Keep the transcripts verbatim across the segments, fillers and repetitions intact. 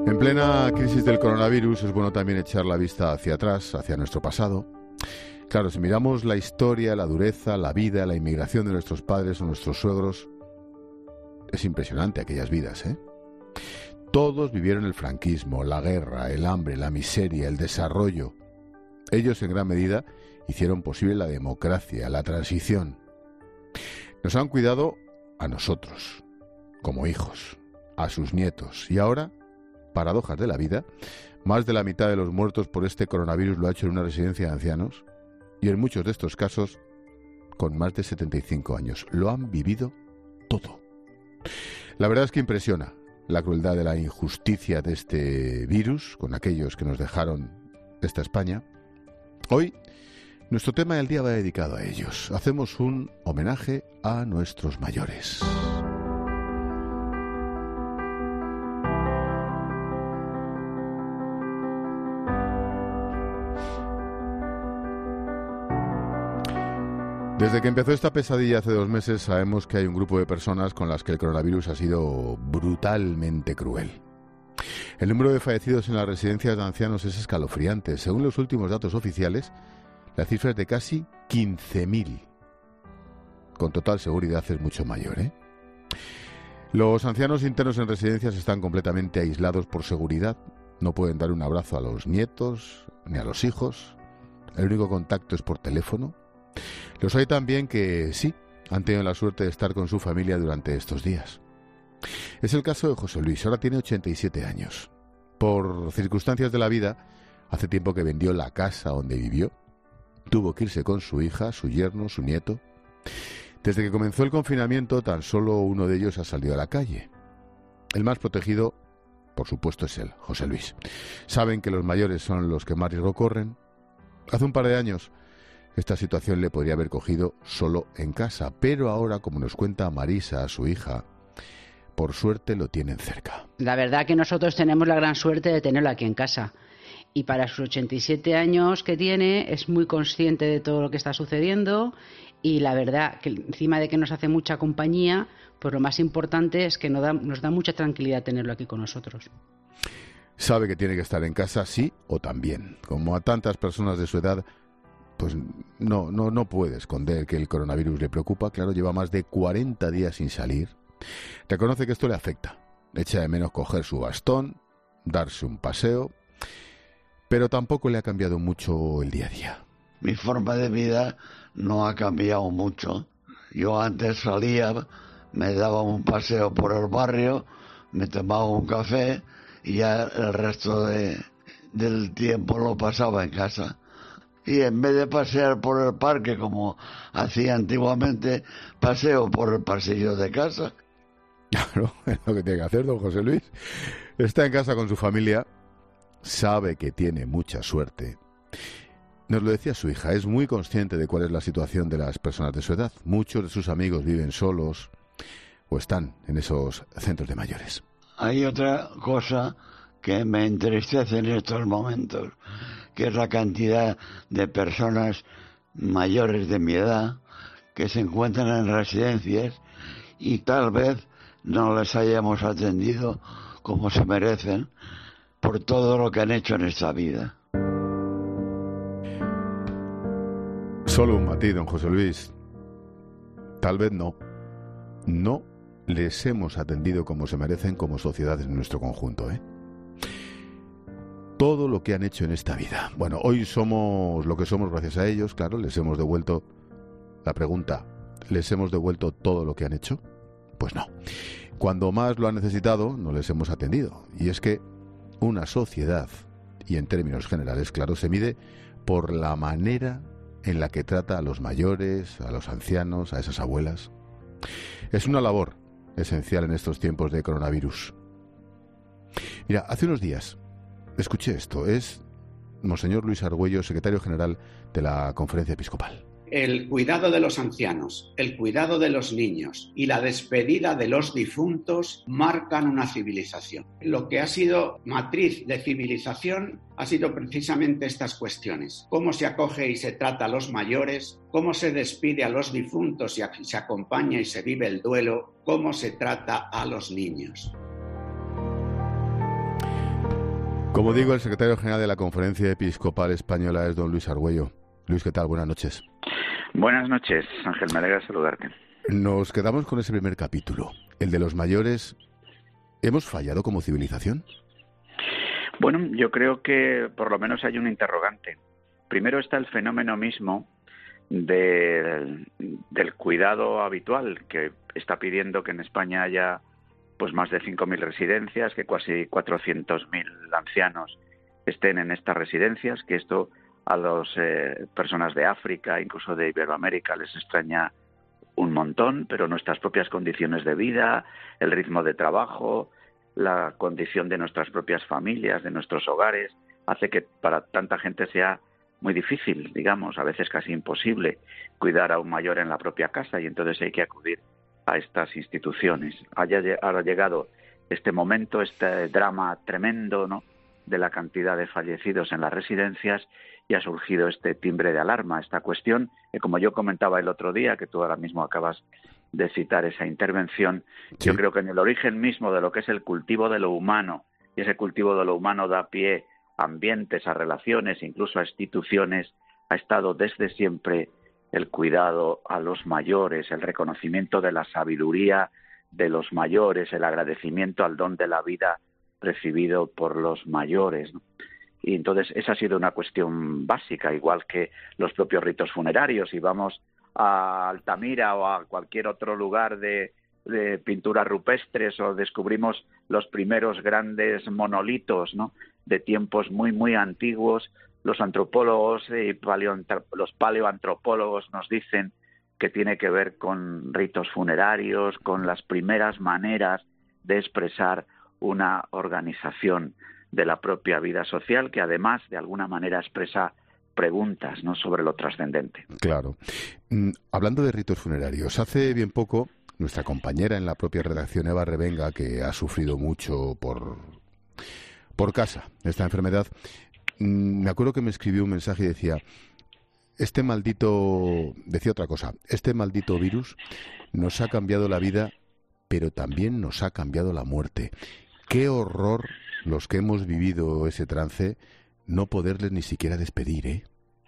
En plena crisis del coronavirus es bueno también echar la vista hacia atrás, hacia nuestro pasado. Claro, si miramos la historia, la dureza, la vida, la inmigración de nuestros padres o nuestros suegros, es impresionante aquellas vidas, ¿eh? Todos vivieron el franquismo, la guerra, el hambre, la miseria, el desarrollo. Ellos en gran medida hicieron posible la democracia, la transición. Nos han cuidado a nosotros, como hijos, a sus nietos. Y ahora, paradojas de la vida, más de la mitad de los muertos por este coronavirus lo ha hecho en una residencia de ancianos y en muchos de estos casos con más de setenta y cinco años. Lo han vivido todo. La verdad es que impresiona la crueldad de la injusticia de este virus con aquellos que nos dejaron esta España. Hoy, nuestro tema del día va dedicado a ellos. Hacemos un homenaje a nuestros mayores. Desde que empezó esta pesadilla hace dos meses, sabemos que hay un grupo de personas con las que el coronavirus ha sido brutalmente cruel. El número de fallecidos en las residencias de ancianos es escalofriante. Según los últimos datos oficiales, la cifra es de casi quince mil. Con total seguridad es mucho mayor, ¿eh? Los ancianos internos en residencias están completamente aislados por seguridad. No pueden dar un abrazo a los nietos ni a los hijos. El único contacto es por teléfono. Los hay también que sí, han tenido la suerte de estar con su familia durante estos días. Es el caso de José Luis, ahora tiene ochenta y siete años. Por circunstancias de la vida, hace tiempo que vendió la casa donde vivió. Tuvo que irse con su hija, su yerno, su nieto. Desde que comenzó el confinamiento, tan solo uno de ellos ha salido a la calle. El más protegido, por supuesto, es él, José Luis. Saben que los mayores son los que más riesgo corren. Hace un par de años, esta situación le podría haber cogido solo en casa, pero ahora, como nos cuenta Marisa, su hija, por suerte lo tienen cerca. La verdad que nosotros tenemos la gran suerte de tenerlo aquí en casa. Y para sus ochenta y siete años que tiene, es muy consciente de todo lo que está sucediendo. Y la verdad que encima de que nos hace mucha compañía, pues lo más importante es que nos da, nos da mucha tranquilidad tenerlo aquí con nosotros. Sabe que tiene que estar en casa, sí o también. Como a tantas personas de su edad, pues no, no, no puede esconder que el coronavirus le preocupa. Claro, lleva más de cuarenta días sin salir. Reconoce que esto le afecta. Echa de menos coger su bastón, darse un paseo, pero tampoco le ha cambiado mucho el día a día. Mi forma de vida no ha cambiado mucho. Yo antes salía, me daba un paseo por el barrio, me tomaba un café y ya el resto de, del tiempo lo pasaba en casa. Y en vez de pasear por el parque como hacía antiguamente, paseo por el pasillo de casa. Claro, es lo que tiene que hacer don José Luis. Está en casa con su familia, sabe que tiene mucha suerte. Nos lo decía su hija, es muy consciente de cuál es la situación de las personas de su edad. Muchos de sus amigos viven solos o están en esos centros de mayores. Hay otra cosa que me entristece en estos momentos, que es la cantidad de personas mayores de mi edad que se encuentran en residencias y tal vez no les hayamos atendido como se merecen por todo lo que han hecho en esta vida. Solo un matiz, don José Luis. Tal vez no. No les hemos atendido como se merecen como sociedad en nuestro conjunto, ¿eh? Todo lo que han hecho en esta vida. Bueno, hoy somos lo que somos gracias a ellos, claro, les hemos devuelto la pregunta, ¿les hemos devuelto todo lo que han hecho? Pues no. Cuando más lo han necesitado, no les hemos atendido. Y es que una sociedad, y en términos generales, claro, se mide por la manera en la que trata a los mayores, a los ancianos, a esas abuelas. Es una labor esencial en estos tiempos de coronavirus. Mira, hace unos días escuché esto, es Monseñor Luis Argüello, secretario general de la Conferencia Episcopal. El cuidado de los ancianos, el cuidado de los niños y la despedida de los difuntos marcan una civilización. Lo que ha sido matriz de civilización ha sido precisamente estas cuestiones. Cómo se acoge y se trata a los mayores, cómo se despide a los difuntos y se acompaña y se vive el duelo, cómo se trata a los niños. Como digo, el secretario general de la Conferencia Episcopal Española es don Luis Argüello. Luis, ¿qué tal? Buenas noches. Buenas noches, Ángel, me alegra saludarte. Nos quedamos con ese primer capítulo, el de los mayores. ¿Hemos fallado como civilización? Bueno, yo creo que por lo menos hay un interrogante. Primero está el fenómeno mismo de, del cuidado habitual, que está pidiendo que en España haya pues más de cinco mil residencias, que casi cuatrocientos mil ancianos estén en estas residencias, que esto a las eh, personas de África, incluso de Iberoamérica, les extraña un montón, pero nuestras propias condiciones de vida, el ritmo de trabajo, la condición de nuestras propias familias, de nuestros hogares, hace que para tanta gente sea muy difícil, digamos, a veces casi imposible, cuidar a un mayor en la propia casa, y entonces hay que acudir a estas instituciones. Haya ahora llegado este momento, este drama tremendo, ¿no?, de la cantidad de fallecidos en las residencias, y ha surgido este timbre de alarma, esta cuestión que, como yo comentaba el otro día, que tú ahora mismo acabas de citar esa intervención, sí. Yo creo que en el origen mismo de lo que es el cultivo de lo humano, y ese cultivo de lo humano da pie a ambientes, a relaciones, incluso a instituciones, ha estado desde siempre el cuidado a los mayores, el reconocimiento de la sabiduría de los mayores, el agradecimiento al don de la vida recibido por los mayores, ¿no? Y entonces esa ha sido una cuestión básica, igual que los propios ritos funerarios. Si vamos a Altamira o a cualquier otro lugar de, de pinturas rupestres, o descubrimos los primeros grandes monolitos, ¿no?, de tiempos muy, muy antiguos, los antropólogos y paleoantrop- los paleoantropólogos nos dicen que tiene que ver con ritos funerarios, con las primeras maneras de expresar una organización de la propia vida social, que además de alguna manera expresa preguntas, ¿no?, sobre lo trascendente. Claro. Mm, hablando de ritos funerarios, hace bien poco nuestra compañera en la propia redacción, Eva Revenga, que ha sufrido mucho por, por casa esta enfermedad, mm, me acuerdo que me escribió un mensaje y decía, este maldito, decía otra cosa, este maldito virus nos ha cambiado la vida, pero también nos ha cambiado la muerte. Qué horror los que hemos vivido ese trance, no poderles ni siquiera despedir, ¿eh?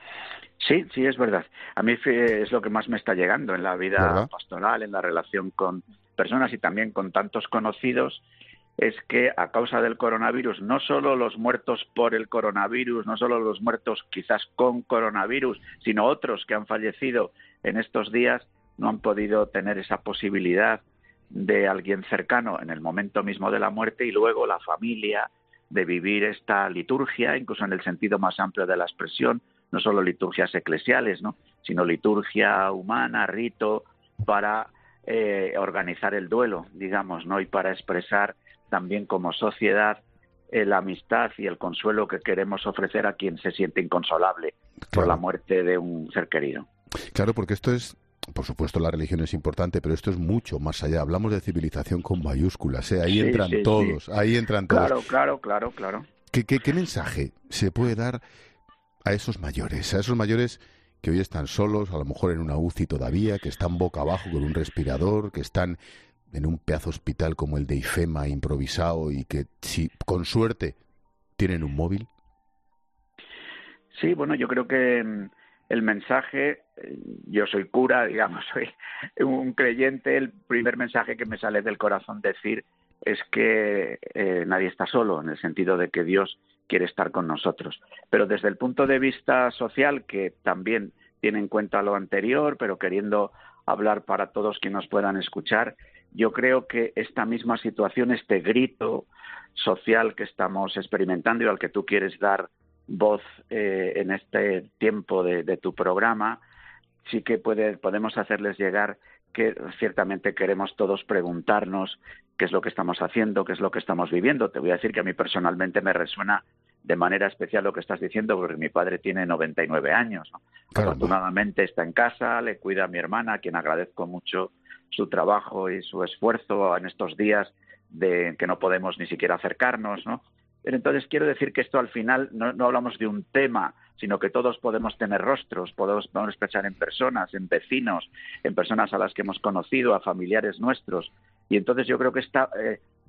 Sí, sí, es verdad. A mí es lo que más me está llegando en la vida ¿verdad? pastoral, en la relación con personas y también con tantos conocidos, es que a causa del coronavirus, no solo los muertos por el coronavirus, no solo los muertos quizás con coronavirus, sino otros que han fallecido en estos días, no han podido tener esa posibilidad de alguien cercano en el momento mismo de la muerte, y luego la familia, de vivir esta liturgia, incluso en el sentido más amplio de la expresión, no solo liturgias eclesiales, ¿no?, sino liturgia humana, rito, para eh, organizar el duelo, digamos, ¿no?, y para expresar también como sociedad eh, la amistad y el consuelo que queremos ofrecer a quien se siente inconsolable claro. por la muerte de un ser querido. Claro, porque esto es, por supuesto, la religión es importante, pero esto es mucho más allá. Hablamos de civilización con mayúsculas, ¿eh? Ahí sí, entran sí, todos, sí. ahí entran todos. Claro, claro, claro, claro. ¿Qué, qué, ¿Qué mensaje se puede dar a esos mayores, a esos mayores que hoy están solos, a lo mejor en una U C I todavía, que están boca abajo con un respirador, que están en un pedazo hospital como el de IFEMA improvisado y que, si con suerte, tienen un móvil? Sí, bueno, yo creo que el mensaje, yo soy cura, digamos, soy un creyente, el primer mensaje que me sale del corazón decir es que eh, nadie está solo, en el sentido de que Dios quiere estar con nosotros. Pero desde el punto de vista social, que también tiene en cuenta lo anterior, pero queriendo hablar para todos quienes nos puedan escuchar, yo creo que esta misma situación, este grito social que estamos experimentando y al que tú quieres dar voz eh, en este tiempo de, de tu programa, sí que puede, podemos hacerles llegar que ciertamente queremos todos preguntarnos qué es lo que estamos haciendo, qué es lo que estamos viviendo. Te voy a decir que a mí personalmente me resuena de manera especial lo que estás diciendo, porque mi padre tiene noventa y nueve años, ¿no? Afortunadamente está en casa, le cuida a mi hermana, a quien agradezco mucho su trabajo y su esfuerzo en estos días de que no podemos ni siquiera acercarnos, ¿no? Pero entonces quiero decir que esto al final no, no hablamos de un tema, sino que todos podemos tener rostros, podemos, podemos pensar en personas, en vecinos, en personas a las que hemos conocido, a familiares nuestros. Y entonces yo creo que esta eh,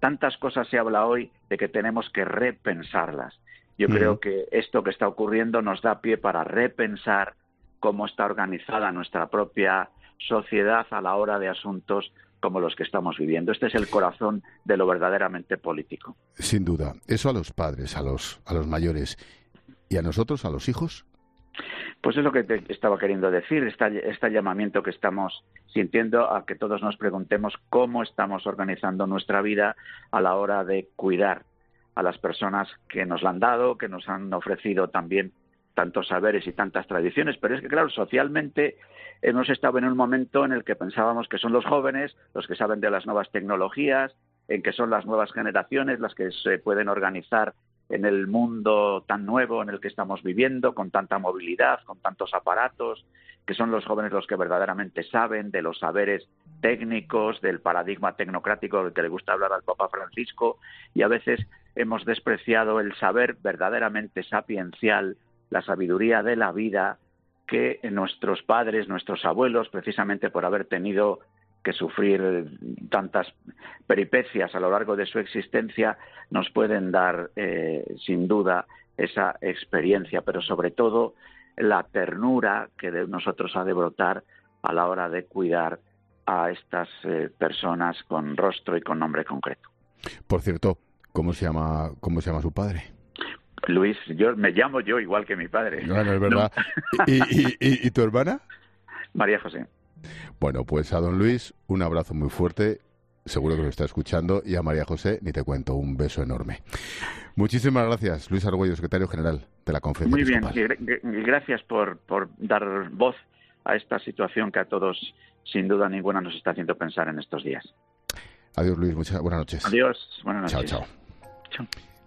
tantas cosas se habla hoy de que tenemos que repensarlas. Yo mm. creo que esto que está ocurriendo nos da pie para repensar cómo está organizada nuestra propia sociedad a la hora de asuntos como los que estamos viviendo. Este es el corazón de lo verdaderamente político. Sin duda. Eso a los padres, a los, a los mayores. ¿Y a nosotros, a los hijos? Pues es lo que te estaba queriendo decir, este, este llamamiento que estamos sintiendo a que todos nos preguntemos cómo estamos organizando nuestra vida a la hora de cuidar a las personas que nos la han dado, que nos han ofrecido también tantos saberes y tantas tradiciones. Pero es que, claro, socialmente hemos estado en un momento en el que pensábamos que son los jóvenes los que saben de las nuevas tecnologías, en que son las nuevas generaciones las que se pueden organizar en el mundo tan nuevo en el que estamos viviendo, con tanta movilidad, con tantos aparatos, que son los jóvenes los que verdaderamente saben de los saberes técnicos, del paradigma tecnocrático del que le gusta hablar al Papa Francisco, y a veces hemos despreciado el saber verdaderamente sapiencial, la sabiduría de la vida que nuestros padres, nuestros abuelos, precisamente por haber tenido que sufrir tantas peripecias a lo largo de su existencia, nos pueden dar, eh, sin duda, esa experiencia, pero sobre todo la ternura que de nosotros ha de brotar a la hora de cuidar a estas eh, personas con rostro y con nombre concreto. Por cierto, ¿cómo se llama, cómo se llama su padre? Luis, yo me llamo yo igual que mi padre. Bueno, es verdad. No. ¿Y, y, y, ¿Y tu hermana? María José. Bueno, pues a don Luis un abrazo muy fuerte, seguro que lo está escuchando, y a María José, ni te cuento, un beso enorme. Muchísimas gracias, Luis Argüello, secretario general de la Conferencia Muy bien, Episcopal. y gracias por, por dar voz a esta situación que a todos, sin duda ninguna, nos está haciendo pensar en estos días. Adiós, Luis, muchas buenas noches. Adiós, buenas noches. Chao, chao. Chao.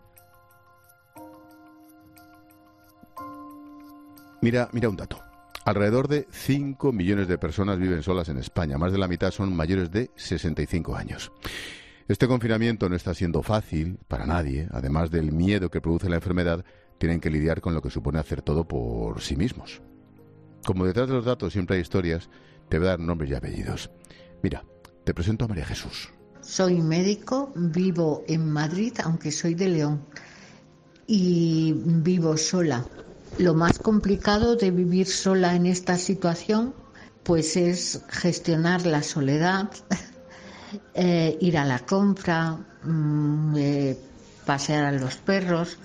Mira, mira un dato. Alrededor de cinco millones de personas viven solas en España. Más de la mitad son mayores de sesenta y cinco años. Este confinamiento no está siendo fácil para nadie. Además del miedo que produce la enfermedad, tienen que lidiar con lo que supone hacer todo por sí mismos. Como detrás de los datos siempre hay historias, te voy a dar nombres y apellidos. Mira, te presento a María Jesús. Soy médico, vivo en Madrid, aunque soy de León, y vivo sola. Lo más complicado de vivir sola en esta situación, pues es gestionar la soledad, eh, ir a la compra, mmm, eh, pasear a los perros.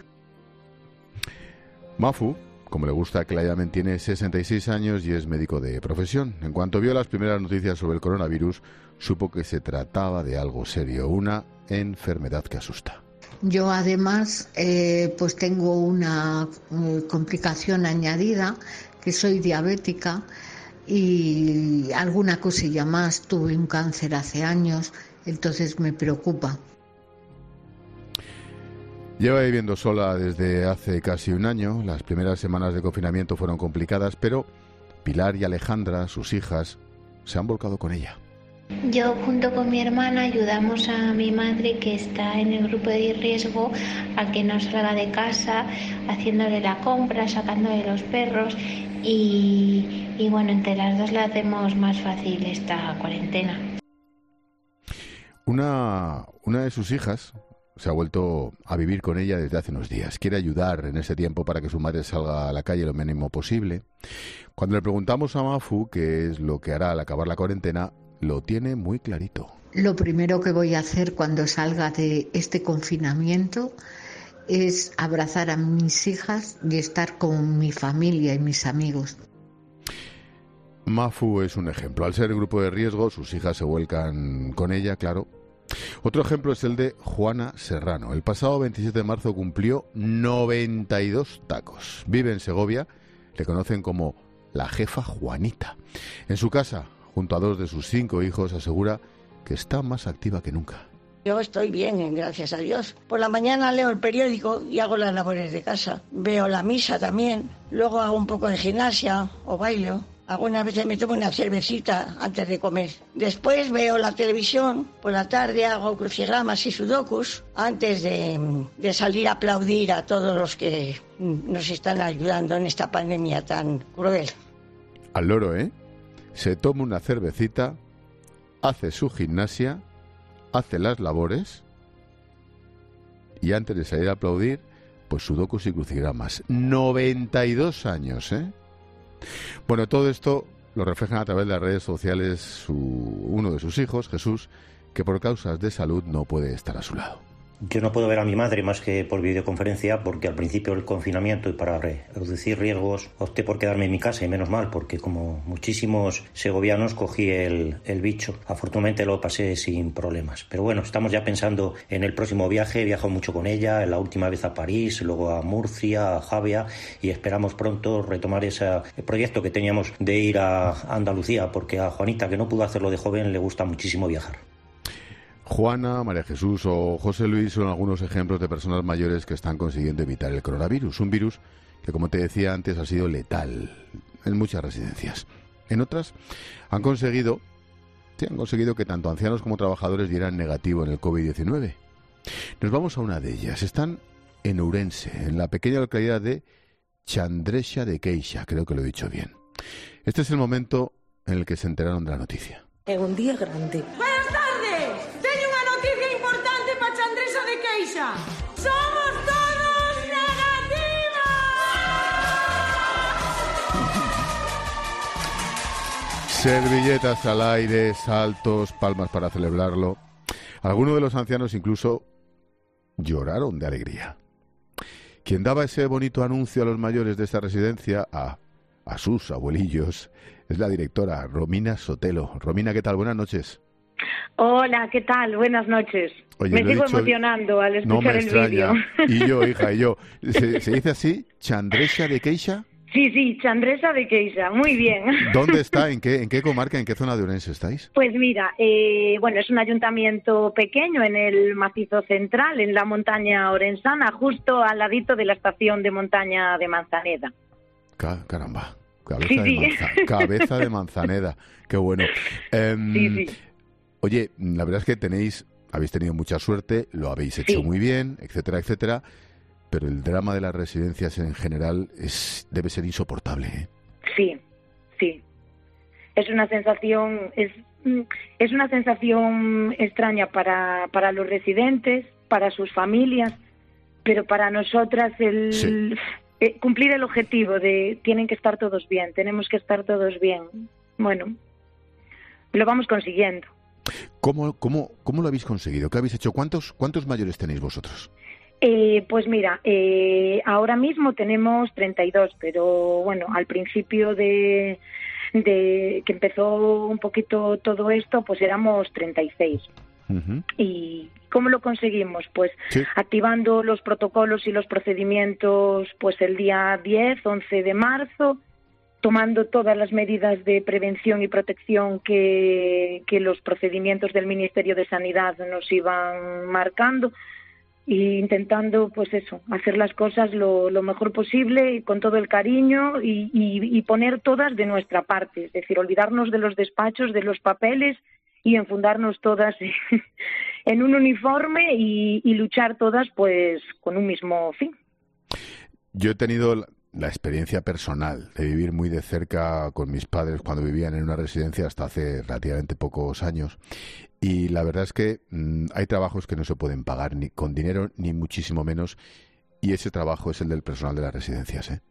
Mafu, como le gusta que la llamen, tiene sesenta y seis años y es médico de profesión. En cuanto vio las primeras noticias sobre el coronavirus, supo que se trataba de algo serio, una enfermedad que asusta. Yo además eh, pues tengo una eh, complicación añadida, que soy diabética y alguna cosilla más. Tuve un cáncer hace años, entonces me preocupa. Lleva viviendo sola desde hace casi un año. Las primeras semanas de confinamiento fueron complicadas, pero Pilar y Alejandra, sus hijas, se han volcado con ella. Yo junto con mi hermana ayudamos a mi madre, que está en el grupo de riesgo, a que no salga de casa, haciéndole la compra, sacándole los perros y, y bueno, entre las dos le hacemos más fácil esta cuarentena. Una, una de sus hijas se ha vuelto a vivir con ella desde hace unos días. Quiere ayudar en ese tiempo para que su madre salga a la calle lo mínimo posible. Cuando le preguntamos a Mafu qué es lo que hará al acabar la cuarentena, lo tiene muy clarito. Lo primero que voy a hacer cuando salga de este confinamiento es abrazar a mis hijas y estar con mi familia y mis amigos. Mafu es un ejemplo. Al ser el grupo de riesgo, sus hijas se vuelcan con ella, claro. Otro ejemplo es el de Juana Serrano. El pasado veintisiete de marzo cumplió noventa y dos tacos. Vive en Segovia, le conocen como la jefa Juanita. En su casa, junto a dos de sus cinco hijos, asegura que está más activa que nunca. Yo estoy bien, gracias a Dios. Por la mañana leo el periódico y hago las labores de casa. Veo la misa también. Luego hago un poco de gimnasia o bailo. Algunas veces me tomo una cervecita antes de comer. Después veo la televisión. Por la tarde hago crucigramas y sudokus antes de, de salir a aplaudir a todos los que nos están ayudando en esta pandemia tan cruel. Al loro, ¿eh? Se toma una cervecita, hace su gimnasia, hace las labores y antes de salir a aplaudir, pues sudokus y crucigramas. noventa y dos años, ¿eh? Bueno, todo esto lo reflejan a través de las redes sociales su, uno de sus hijos, Jesús, que por causas de salud no puede estar a su lado. Yo no puedo ver a mi madre más que por videoconferencia porque al principio del confinamiento y para reducir riesgos opté por quedarme en mi casa y menos mal porque como muchísimos segovianos cogí el, el bicho. Afortunadamente lo pasé sin problemas. Pero bueno, estamos ya pensando en el próximo viaje. He viajado mucho con ella, la última vez a París, luego a Murcia, a Javia y esperamos pronto retomar ese proyecto que teníamos de ir a Andalucía porque a Juanita, que no pudo hacerlo de joven, le gusta muchísimo viajar. Juana, María Jesús o José Luis son algunos ejemplos de personas mayores que están consiguiendo evitar el coronavirus, un virus que, como te decía antes, ha sido letal en muchas residencias. En otras han conseguido, sí, han conseguido que tanto ancianos como trabajadores dieran negativo en el covid diecinueve. Nos vamos a una de ellas. Están en Ourense, en la pequeña localidad de Chandrexa de Queixa, creo que lo he dicho bien. Este es el momento en el que se enteraron de la noticia. Es un día grande. Buenas tardes. Teño unha noticia importante para Chandrexa de Queixa. Somos todos negativos. Servilletas al aire, saltos, palmas para celebrarlo. Algunos de los ancianos incluso lloraron de alegría. Quien daba ese bonito anuncio a los mayores de esta residencia, a, a sus abuelillos, es la directora, Romina Sotelo. Romina, ¿qué tal? Buenas noches. Hola, ¿qué tal? Buenas noches. Oye, me sigo dicho... emocionando al escuchar no me el vídeo. Y yo, hija, y yo. ¿Se, ¿Se dice así? ¿Chandrexa de Queixa? Sí, sí, Chandrexa de Queixa, muy bien. ¿Dónde está? ¿En qué, en qué comarca, en qué zona de Ourense estáis? Pues mira, eh, bueno, es un ayuntamiento pequeño en el macizo central, en la montaña orensana, justo al ladito de la estación de montaña de Manzaneda. Ca- caramba. Cabeza, sí, de sí. Manza, cabeza de Manzaneda, qué bueno. Eh, sí, sí. Oye, la verdad es que tenéis, habéis tenido mucha suerte, lo habéis hecho sí. muy bien, etcétera, etcétera, pero el drama de las residencias en general es debe ser insoportable, ¿eh? Sí, sí. Es una sensación, es, es una sensación extraña para, para los residentes, para sus familias, pero para nosotras el... Sí. Eh, cumplir el objetivo de tienen que estar todos bien, tenemos que estar todos bien. Bueno, lo vamos consiguiendo. ¿Cómo, cómo, cómo lo habéis conseguido? ¿Qué habéis hecho? ¿Cuántos, cuántos mayores tenéis vosotros? Eh, pues mira, eh, ahora mismo tenemos treinta y dos, pero bueno, al principio de, de que empezó un poquito todo esto, pues éramos treinta y seis. Uh-huh. Y ¿cómo lo conseguimos? Pues sí. activando los protocolos y los procedimientos pues el día diez, once de marzo, tomando todas las medidas de prevención y protección que, que los procedimientos del Ministerio de Sanidad nos iban marcando e intentando pues eso, hacer las cosas lo, lo mejor posible y con todo el cariño y, y, y poner todas de nuestra parte, es decir, olvidarnos de los despachos, de los papeles y enfundarnos todas en un uniforme y, y luchar todas pues con un mismo fin. Yo he tenido la, la experiencia personal de vivir muy de cerca con mis padres cuando vivían en una residencia hasta hace relativamente pocos años y la verdad es que mmm, hay trabajos que no se pueden pagar ni con dinero ni muchísimo menos y ese trabajo es el del personal de las residencias, ¿eh?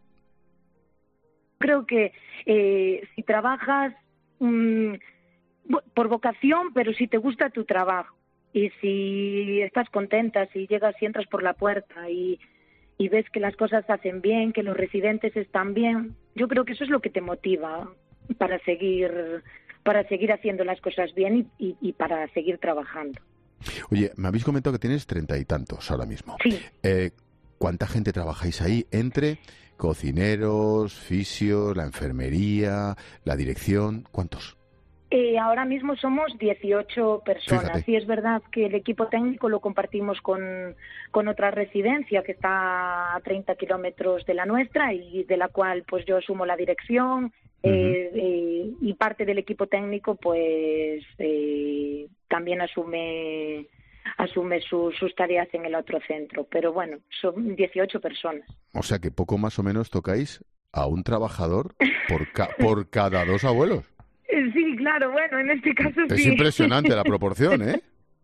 Creo que eh, si trabajas mmm, por vocación, pero si te gusta tu trabajo y si estás contenta, si llegas y entras por la puerta y, y ves que las cosas se hacen bien, que los residentes están bien, yo creo que eso es lo que te motiva para seguir para seguir haciendo las cosas bien y, y, y para seguir trabajando. Oye, me habéis comentado que tienes treinta y tantos ahora mismo. Sí. Eh, ¿Cuánta gente trabajáis ahí entre cocineros, fisios, la enfermería, la dirección? ¿Cuántos? Eh, ahora mismo somos dieciocho personas. Fíjate. Y es verdad que el equipo técnico lo compartimos con, con otra residencia que está a treinta kilómetros de la nuestra y de la cual pues yo asumo la dirección. Uh-huh. eh, eh, y parte del equipo técnico pues eh, también asume asume su, sus tareas en el otro centro, pero bueno, son dieciocho personas. O sea que poco más o menos tocáis a un trabajador por, ca- por cada dos abuelos. Sí, claro, bueno, en este caso es sí. Es impresionante la proporción, ¿eh?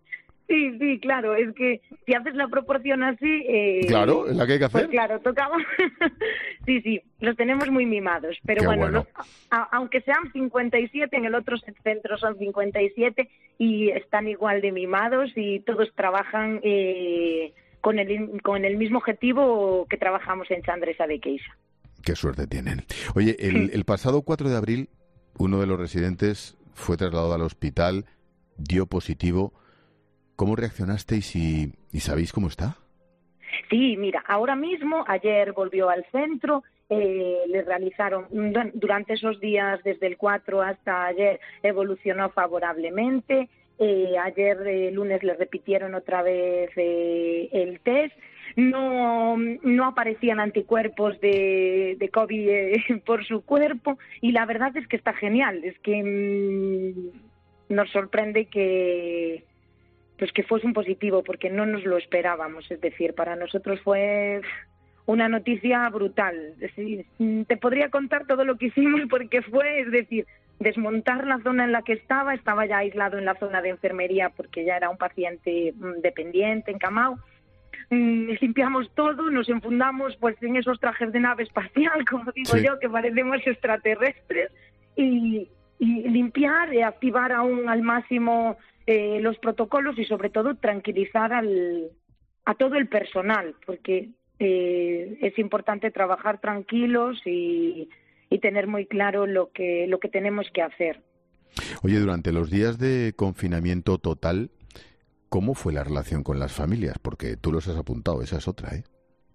Sí, sí, claro, es que si haces la proporción así... Eh, claro, es la que hay que hacer. Pues claro, tocaba... sí, sí, los tenemos muy mimados, pero Qué bueno, bueno. no, a, aunque sean cincuenta y siete, en el otro centro son cincuenta y siete y están igual de mimados y todos trabajan eh, con, el, con el mismo objetivo que trabajamos en Chandresa de Queixa. Qué suerte tienen. Oye, el, el pasado cuatro de abril, uno de los residentes fue trasladado al hospital, dio positivo. ¿Cómo reaccionasteis y, y sabéis cómo está? Sí, mira, ahora mismo, ayer volvió al centro, eh, le realizaron, durante esos días, desde el cuatro hasta ayer, evolucionó favorablemente. Eh, ayer, eh, lunes, le repitieron otra vez eh, el test. No, no aparecían anticuerpos de, de COVID eh, por su cuerpo y la verdad es que está genial. Es que mmm, nos sorprende que... pues que fuese un positivo, porque no nos lo esperábamos. Es decir, para nosotros fue una noticia brutal. Sí, te podría contar todo lo que hicimos porque fue, es decir, desmontar la zona en la que estaba, estaba ya aislado en la zona de enfermería porque ya era un paciente dependiente, encamado. Limpiamos todo, nos enfundamos pues en esos trajes de nave espacial, como digo sí. yo, que parecemos extraterrestres, y, y limpiar, y activar aún al máximo... Eh, los protocolos y sobre todo tranquilizar al, a todo el personal, porque eh, es importante trabajar tranquilos y, y tener muy claro lo que, lo que tenemos que hacer. Oye, durante los días de confinamiento total, ¿cómo fue la relación con las familias? Porque tú los has apuntado, esa es otra, ¿eh?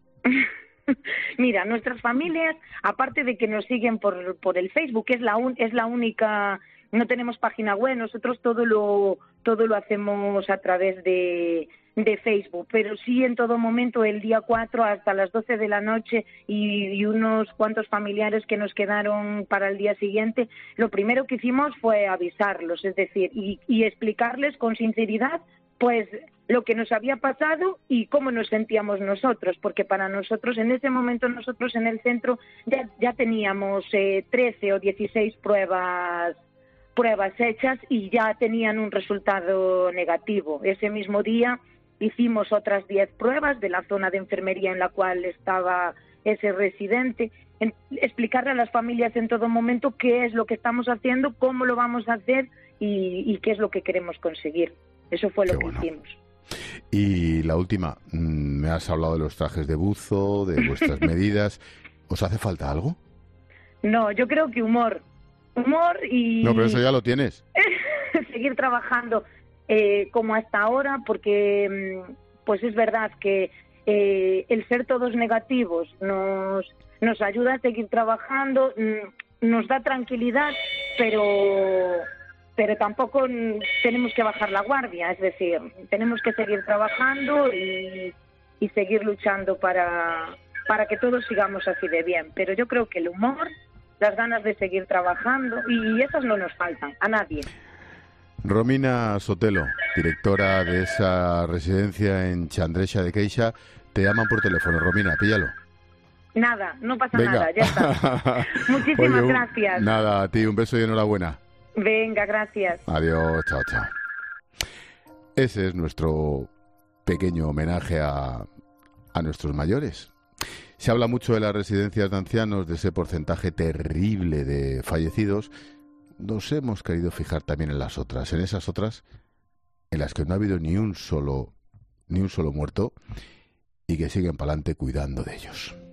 Mira, nuestras familias, aparte de que nos siguen por, por el Facebook, es la, un, es la única... No tenemos página web, nosotros todo lo todo lo hacemos a través de, de Facebook, pero sí en todo momento, el día cuatro hasta las doce de la noche y, y unos cuantos familiares que nos quedaron para el día siguiente, lo primero que hicimos fue avisarlos, es decir, y, y explicarles con sinceridad pues lo que nos había pasado y cómo nos sentíamos nosotros, porque para nosotros, en ese momento nosotros en el centro ya, ya teníamos eh, trece o dieciséis pruebas pruebas hechas y ya tenían un resultado negativo. Ese mismo día hicimos otras diez pruebas de la zona de enfermería en la cual estaba ese residente. En, explicarle a las familias en todo momento qué es lo que estamos haciendo, cómo lo vamos a hacer y, y qué es lo que queremos conseguir. Eso fue lo qué que bueno. hicimos. Y la última, me has hablado de los trajes de buzo, de vuestras medidas. ¿Os hace falta algo? No, yo creo que humor. Humor y... No, pero eso ya lo tienes. Seguir trabajando eh, como hasta ahora, porque pues es verdad que eh, el ser todos negativos nos, nos ayuda a seguir trabajando, nos da tranquilidad, pero, pero tampoco tenemos que bajar la guardia, es decir, tenemos que seguir trabajando y, y seguir luchando para, para que todos sigamos así de bien. Pero yo creo que el humor... las ganas de seguir trabajando y esas no nos faltan a nadie. Romina Sotelo, directora de esa residencia en Chandresa de Queixa, te llaman por teléfono. Romina, píllalo. Nada, no pasa Venga. nada, ya está. Muchísimas Oye, gracias. Nada, a ti un beso y enhorabuena. Venga, gracias. Adiós, chao, chao. Ese es nuestro pequeño homenaje a, a nuestros mayores. Se habla mucho de las residencias de ancianos, de ese porcentaje terrible de fallecidos. Nos hemos querido fijar también en las otras, en esas otras en las que no ha habido ni un solo, ni un solo muerto y que siguen para adelante cuidando de ellos.